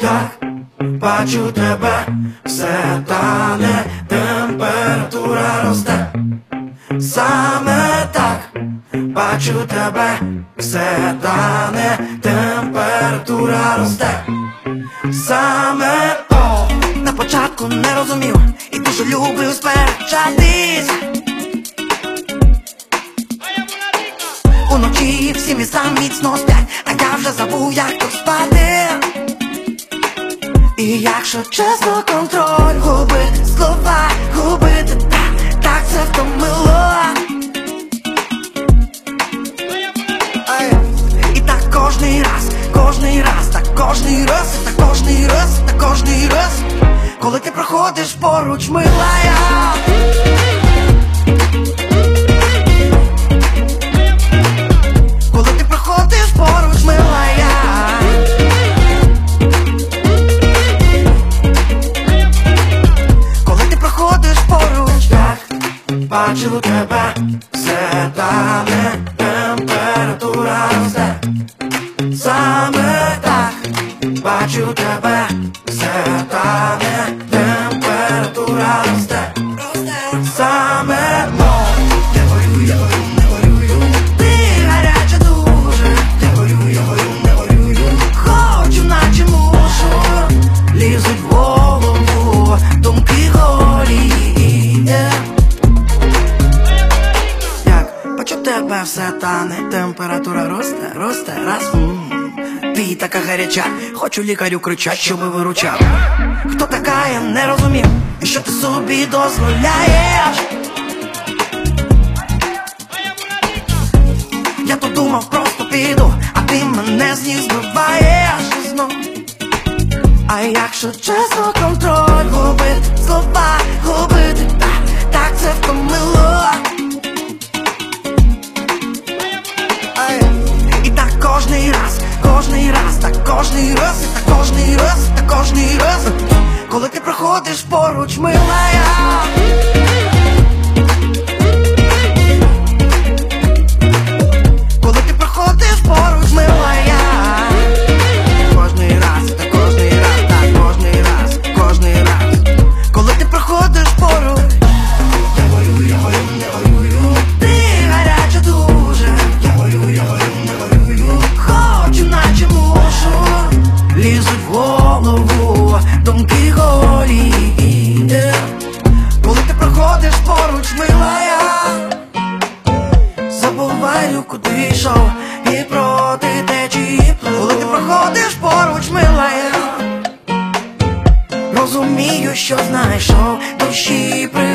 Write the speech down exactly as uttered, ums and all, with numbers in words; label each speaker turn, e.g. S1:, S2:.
S1: Так, бачу тебе, все тане, температура росте. Саме так, бачу тебе, все тане, температура росте. Саме о, на початку не розумів і дуже люблю сперечатись. Уночі всі міста міцно сплять, а я вже забув, як то спати. І якщо чесно, контроль губити, слова губити, так, так це втомило. Ай. І так кожний раз, кожний раз, так кожний раз, так кожний раз, так кожний раз, коли ти проходиш поруч, милая. Коли ти проходиш поруч, милая. Коли ти проходиш поруч, так, бачу тебе, все тане, температура росте. Саме так, бачу тебе, все тане, температура росте. Саме о, я горю, я горю, не горюю. Ти гаряча дуже, я горю, я горю, не горюю. Хочу, наче мушу, лізуть в голову думки голі. Як бачу тебе, все тане, температура росте, росте, раз. Ти така гаряча, хочу лікарю кричать, щоби виручав. Хто така, я не розумів, і що ти собі дозволяєш? Я то думав, просто піду, а ти мене з ніг збиваєш знов. А якщо чесно, контроль губити, слова губити, так, так це втомило. Ай. І так кожний раз, кожний раз, так кожний раз, так кожний раз, так кожний раз, коли ти проходиш поруч, милая. Коли ти проходиш поруч, милая. Кожний раз, так кожний раз, так кожний раз, кожний раз, коли ти проходиш поруч. Я горю, я горю, не горюю. Ти гаряча дуже, я горю, я горю, не горюю. Хочу, наче мушу, лізуть в голову думки голі. Коли ти проходиш поруч, милая. Забуваю, куди йшов, і проти течії плив. Коли ти проходиш поруч, милая. Розумію, що знайшов душі при